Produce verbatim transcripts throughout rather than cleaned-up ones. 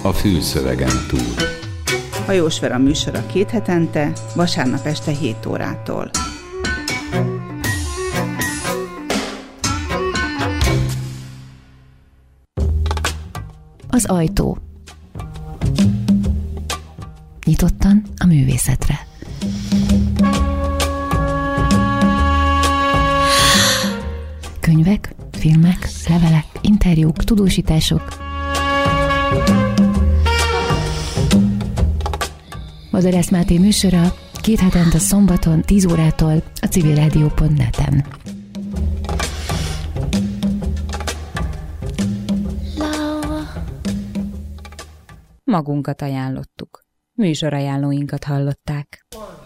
a fülszövegen túl. Hajós Vera műsora két hetente, vasárnap este hét órától. Az ajtó. Nyitottan a művészetre. Könyvek, filmek, levelek, interjúk, tudósítások. Madarász Máté műsora két hetente szombaton tíz órától a civilrádió pont net-en. Magunkat ajánlottuk. Műsorajánlóinkat hallották.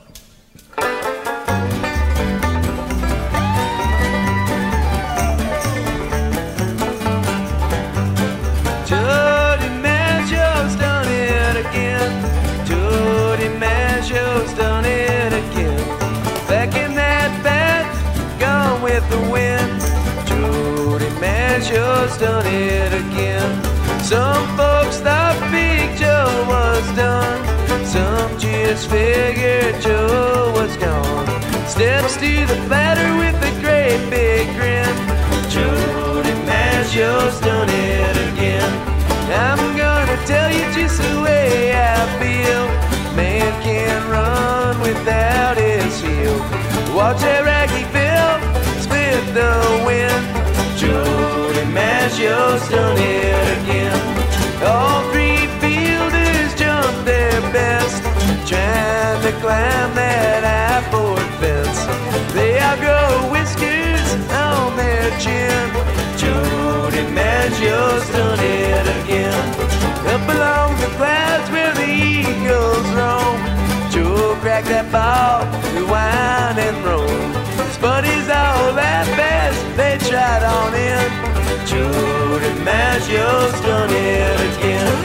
Jody Maggio's done it again. Jody Maggio's done it again. Back in that bed, gone with the wind. Jody Maggio's done it again. Some folks thought Big Joe was done. Some just figured Joe was gone. Steps to the platter with a great big grin. Jody Maggio's done it again. I'm gonna tell you just the way I feel. Man can't run without his heel. Watch that raggy Bill split the wind. Jody Maggio's done it again. All three fielders jumped their best, trying to climb that high-board fence. They all grow whiskers on their chin. Jody Maggio's done it again. Up along the clouds where the eagles roam, Joe cracked that ball to whine and roam. His buddies all laughed as they tried on in. Jody Maggio's done it again.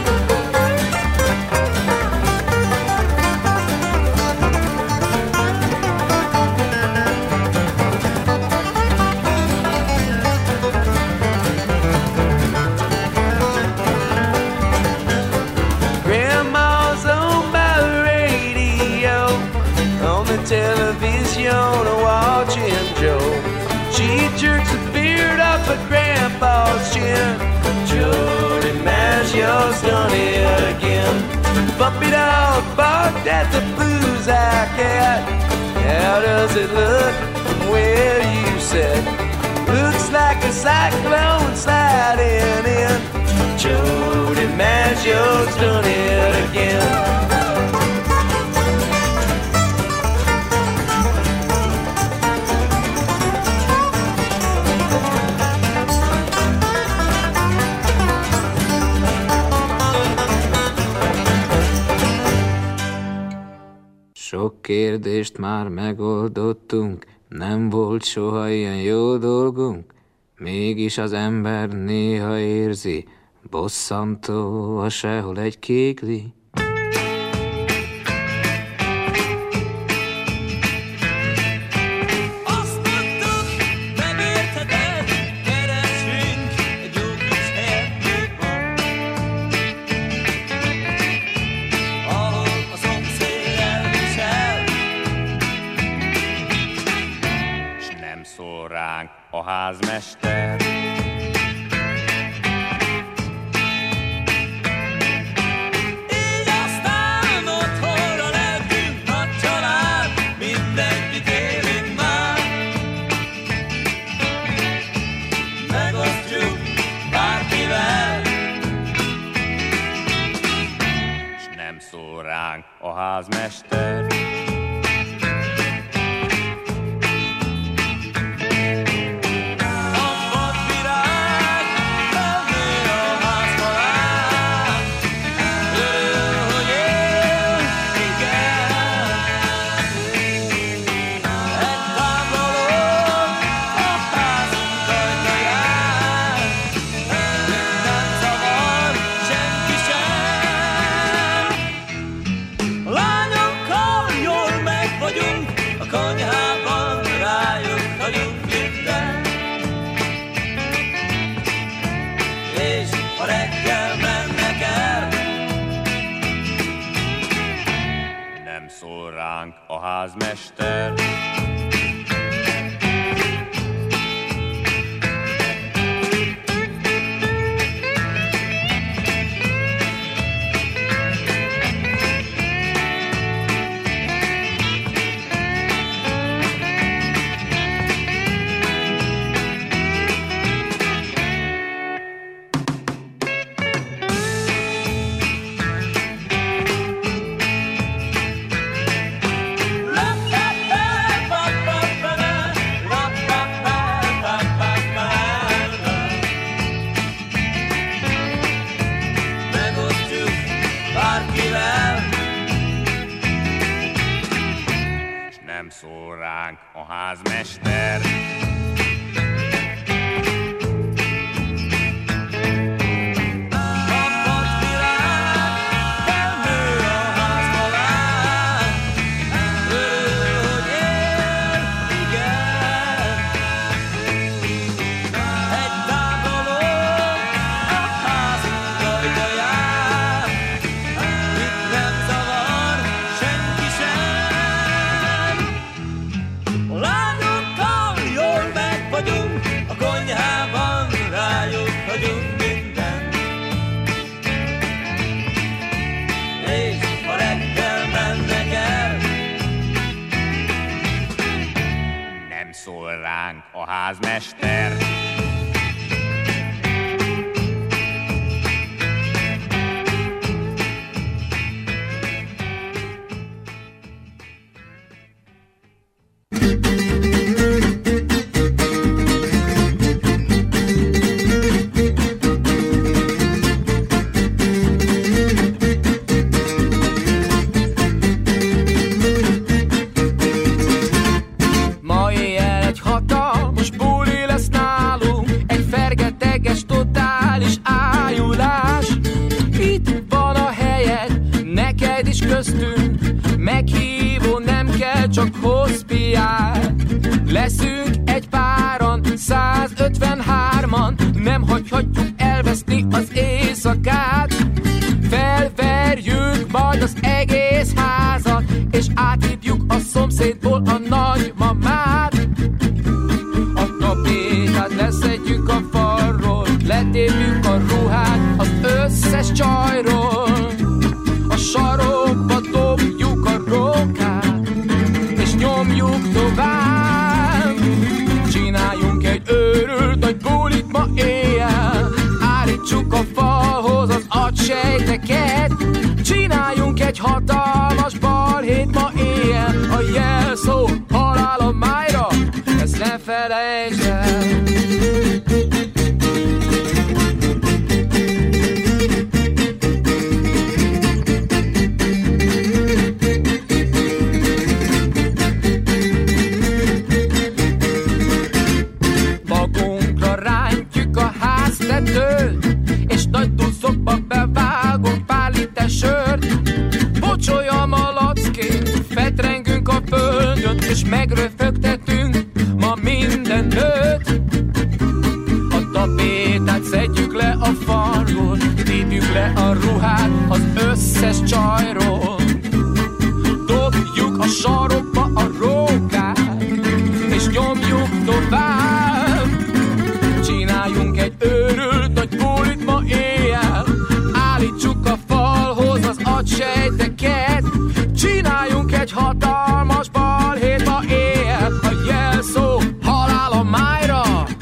Grandma's on by the radio, on the television watching Joe. She jerks a beard off of Grandpa's chin. Jody Maggio's done it again. Bumpy dog barked at the blues-eye cat. How does it look from where you sit? Looks like a cyclone sliding in. Jody Maggio's done it again. Sok kérdést már megoldottunk, nem volt soha ilyen jó dolgunk, mégis az ember néha érzi, bosszantó, ha sehol egy kékli. A házmester. Így aztán otthonra leltünk, nagy család, mindenki kérünk már. Megosztjuk bárkivel, S nem szól ránk a házmester. lányokkal ránk a házmester. Szól ránk a házmester. Szól ránk a házmester. Meghívó nem kell, csak hospiál. Leszünk egy páran, százötvenhárman. Nem hagyhatjuk elveszni az éjszakát. Felverjük majd az egész házat, és áthívjuk a szomszédból a nagymamát. A tapétát leszedjük a falról, letépjük a ruhát az összes csajról. A sarokba dobjuk a rókát, és nyomjuk tovább. Csináljunk egy őrült nagy bulit ma éjjel, állítsuk a falhoz az agysejteket. Csináljunk egy hatalmas balhét ma éjjel, a jelszó halál a májra, ezt ne felejtsd el. És nagy duszokba bevágunk pár liter sört. Pocsolya malacként fetrengünk a földön, és megröfögtetünk ma minden nőt. A tapétát szedjük le a falról, tépjük le a ruhát az összes csajról. Dobjuk a sarokba a rókát, és nyomjuk tovább. Csináljunk egy őrült nagy bulit ma éjjel, állítsuk a falhoz az agysejteket. Csináljunk egy hatalmas balhét ma éjjel, a jelszó halál a májra.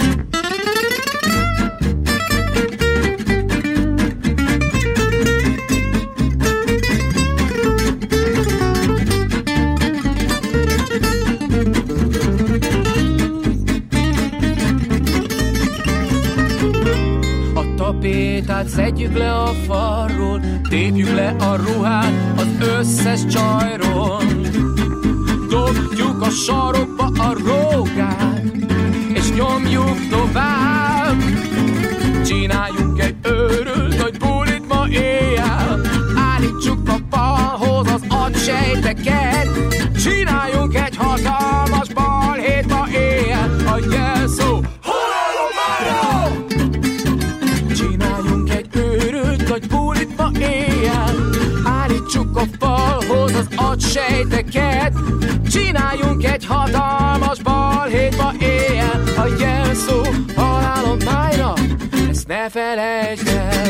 Tapétát szedjük le a falról, tépjük le a ruhát az összes csajról. Dobjuk a sarokba a rókát, és nyomjuk tovább. Csináljunk egy őrült nagy bulit ma éjjel, állítsuk a falhoz az agysejteket. Csináljunk egy hatalmas balhét ma éjjel, a jelszó halál a májra. Csináljunk egy őrült nagy bulit ma éjjel, állítsuk a falhoz az agysejteket. sejteket. Csináljunk egy hatalmas balhétba éjjel. A jelszó halálom májra, ezt ne felejtsd el.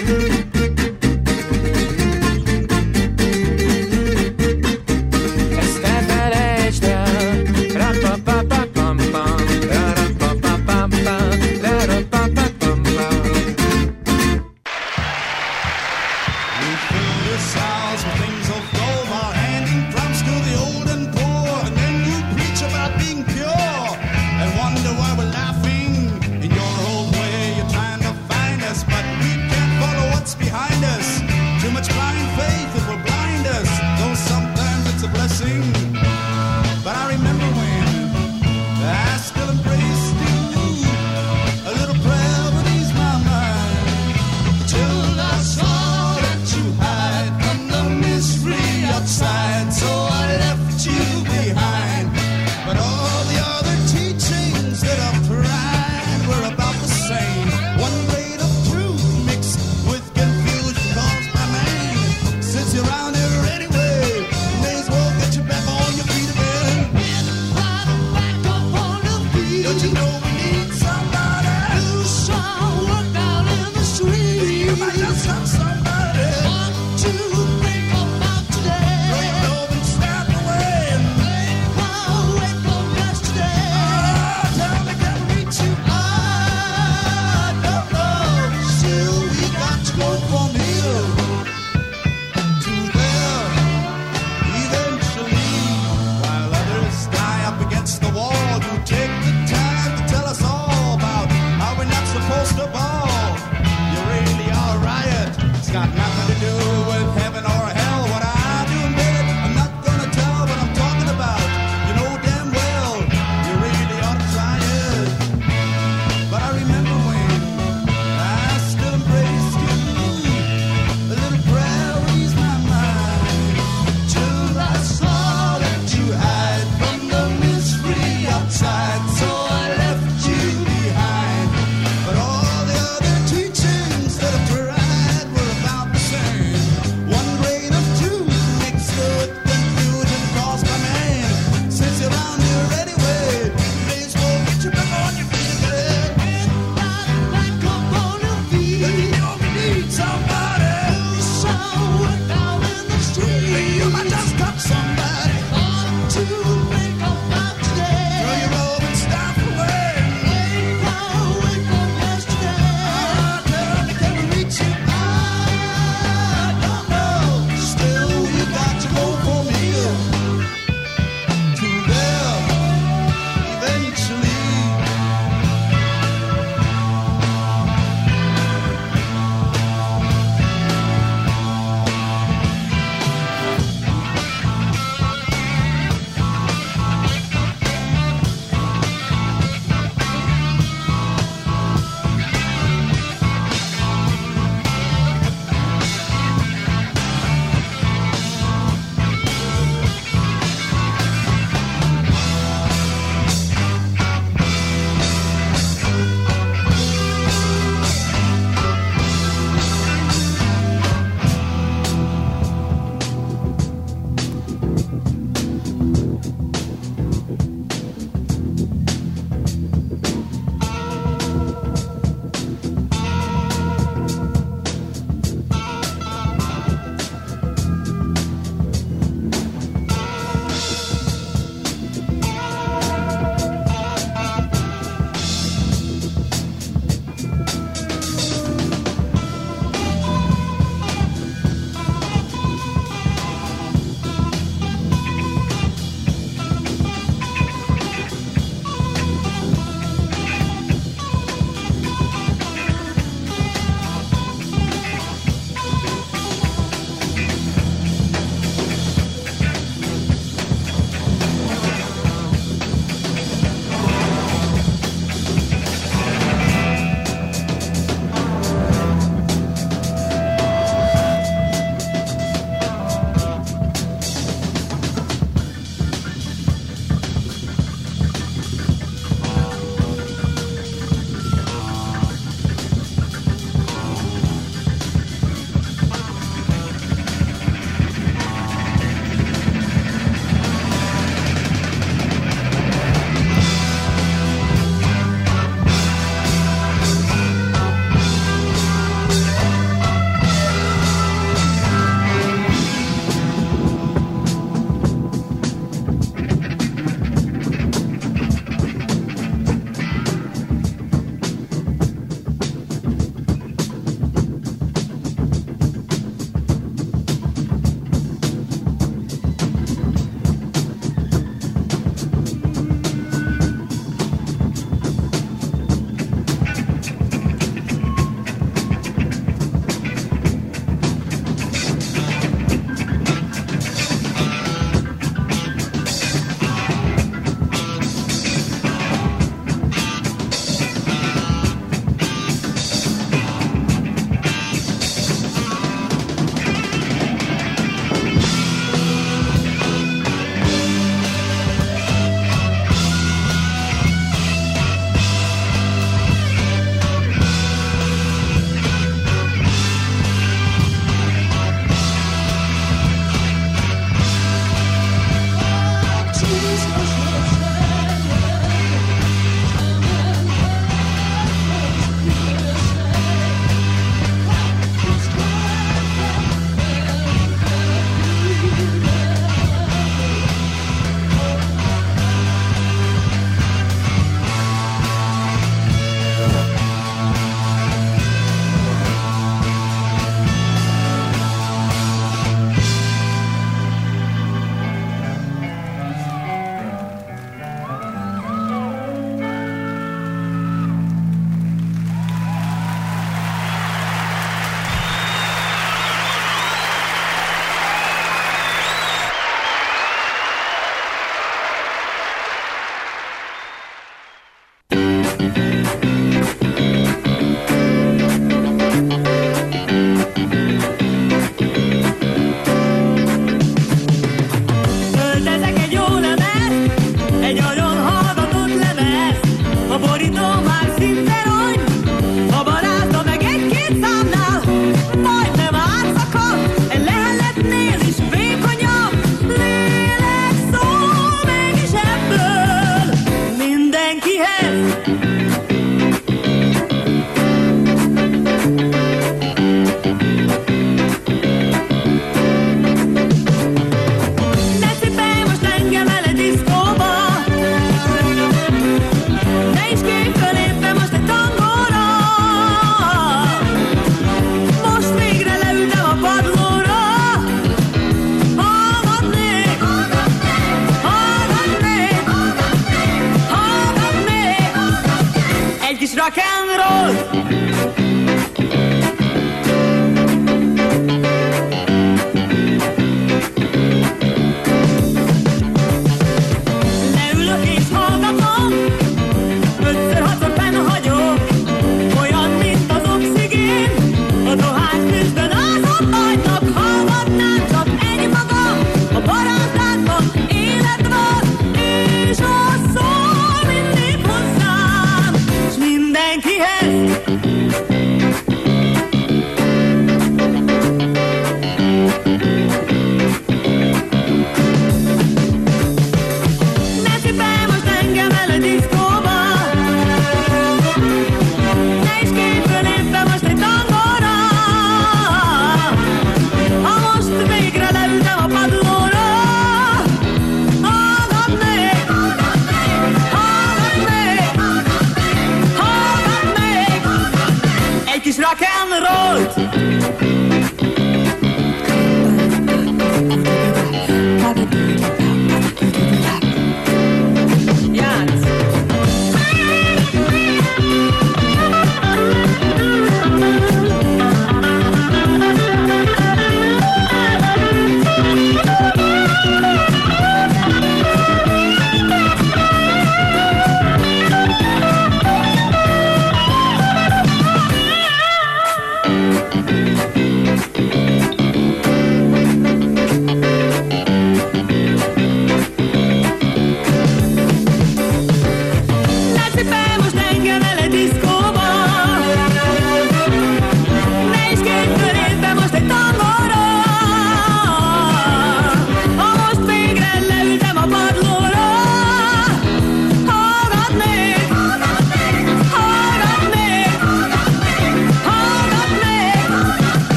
Ezt ne felejtsd el. Ra-pa-pa-pa-pam-pam, ra-ra-pa-pa-pam-pam, ra-ra-pa-pa-pam-pam. We fill this house with things of gold while handing plums to the old and poor. And then you preach about being pure and wonder why we're laughing. In your old way, you're trying to find us, but we can't follow what's behind us. Too much blind faith, it will blind us, though sometimes it's a blessing. But I remember when I still embraced you. A little prayer would ease my mind, till I saw that you hide from the mystery outside. So I left you behind. But all the other teachings that I've tried were about the same. One blade of truth mixed with confusion caused my mind.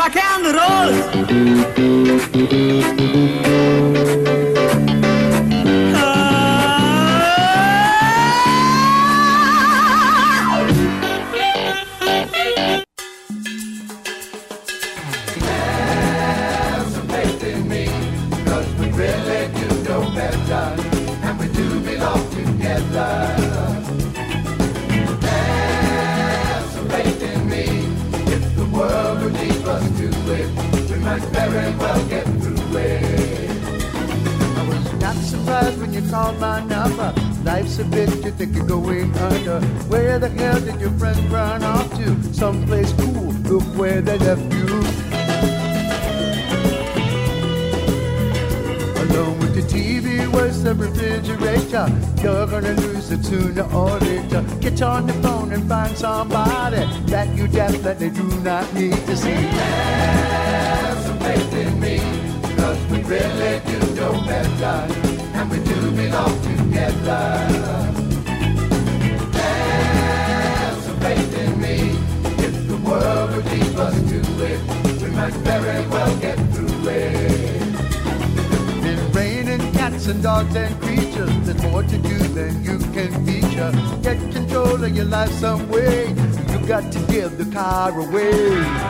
rock and roll. Have some faith in me, 'cause we really do know better, and we do belong together. Have some faith in me, if the world would leave us to it, we might very well get through it. I was not surprised when you called my number. Life's a bitch, you think you're going under. Where the hell did your friends run off to? Someplace cool, look where they left you. Alone with the T V, where's the refrigerator? You're gonna lose it sooner or later. Get on the phone and find somebody that you definitely do not need to see. Have some faith in me, 'cause we really do know better, and we do belong together. Have some faith in me, if the world would leave us to it, we might very well get through it. Been raining cats and dogs and creatures, there's more to do than you can feature. Get control of your life some way, you got to give the car away.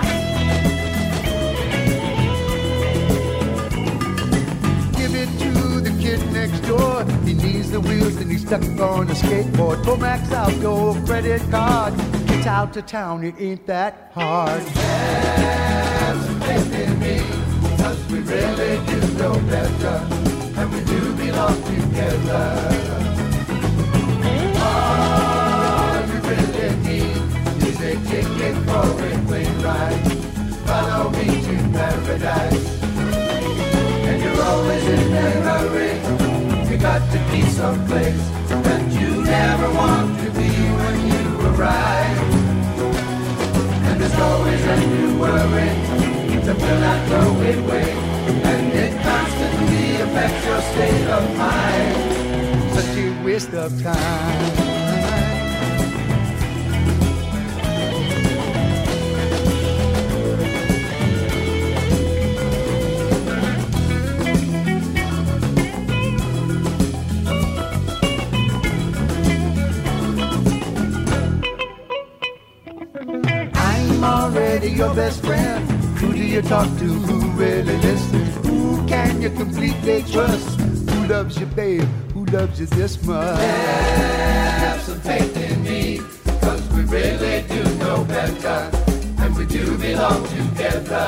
Kid next door, he needs the wheels and he's stuck on a skateboard. Go max out your credit card, get out to town, it ain't that hard. Have some faith in me, 'cause we really do know better, and we do belong together. All you really need is a ticket for a plane ride. Follow me to paradise. And you're always in a hurry, you got to be someplace that you never want to be when you arrive. And there's always a new worry to fill out your way, and it constantly affects your state of mind. Such a waste of time. Already your best friend. Who do you talk to? Who really listens? Who can you completely trust? Who loves you, babe? Who loves you this much? Have some faith in me, 'cause we really do know better, and we do belong together.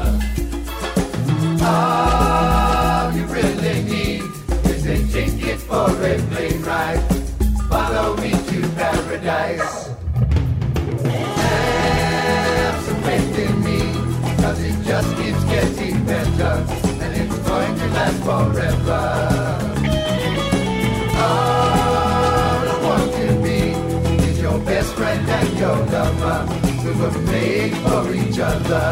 All you really need is a ticket for a plane ride. Follow me to paradise. Faith in me, 'cause it just keeps getting better, and it's going to last forever. All I want to be is your best friend and your lover. We were made for each other.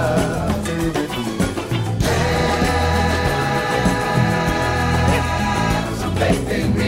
Have some faith in me.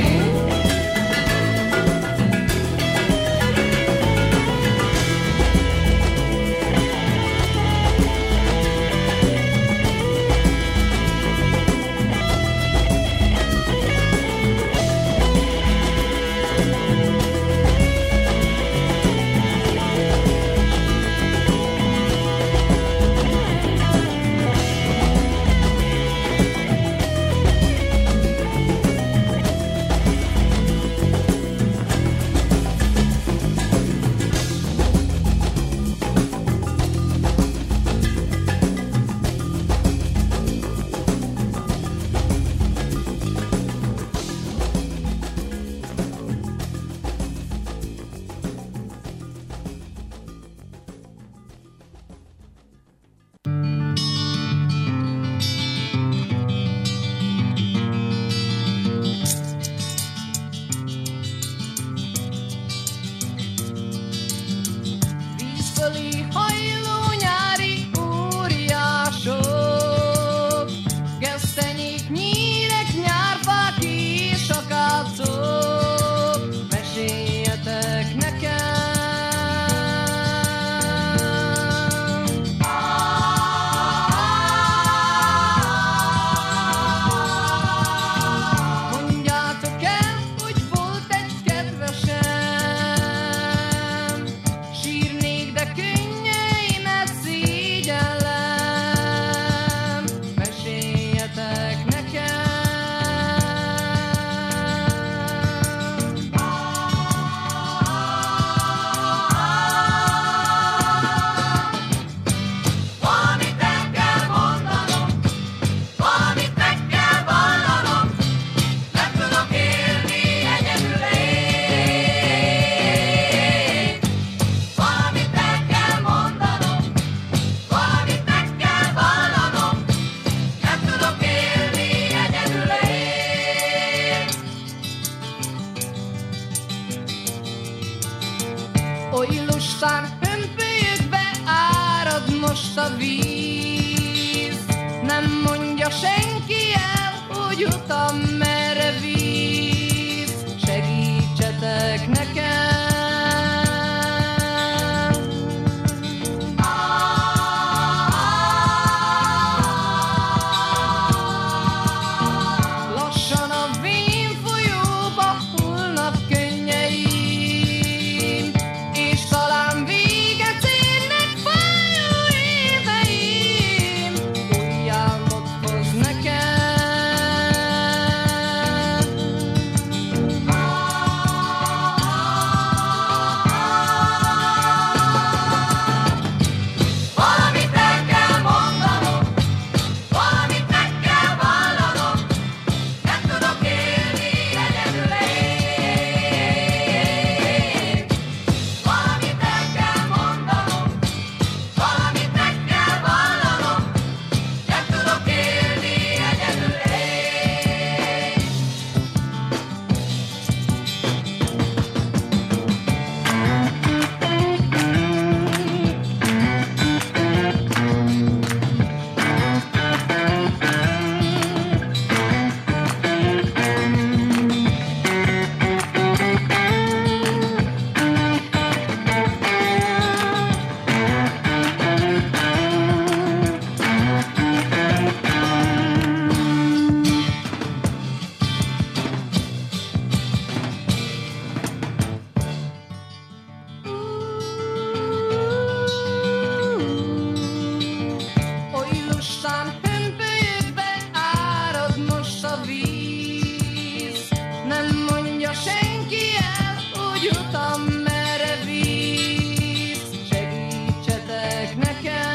Talán hömpölyökbe árad most a víz. Nem mondja senki el, hogy utam merre víz. Segítsetek nekem.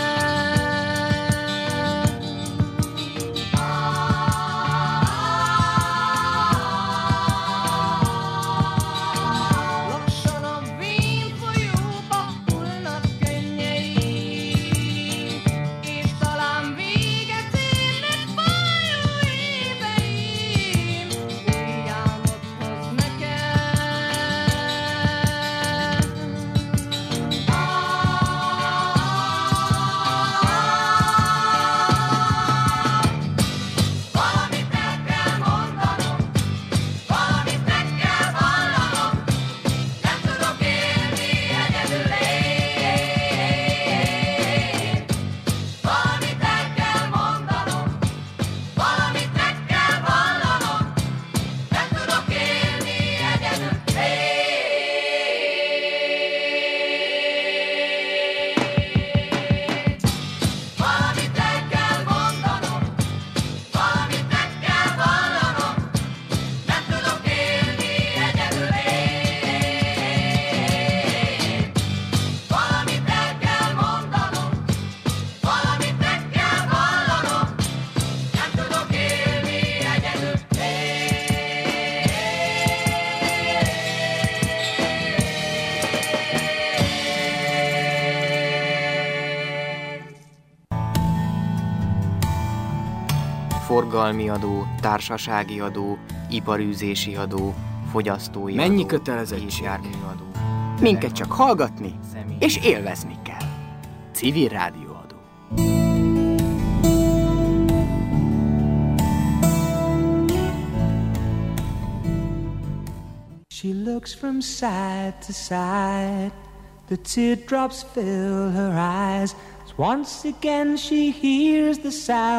Lassan a vén folyóba hullnak könnyeim, és talán véget érnek folyó éveim. Új álmot hoz nekem. Valamit meg kell mondanom, valamit meg kell vallanom, nem tudok élni egyedül én. Valamit meg kell mondanom, valamit meg kell vallanom, nem tudok élni egyedül én. Valamit meg kell mondanom, valamit meg kell vallanom, nem tudok élni egyedül én. Valamit meg kell mondanom, valamit meg kell vallanom, nem tudok élni egyedül Forgalmi adó, társasági adó, iparűzési adó, fogyasztói Mennyi adó, kötelezettség? járműadó. Minket csak hallgatni és élvezni kell. Civil rádióadó. She looks from side to side, the teardrops fill her eyes. Once again she hears the sound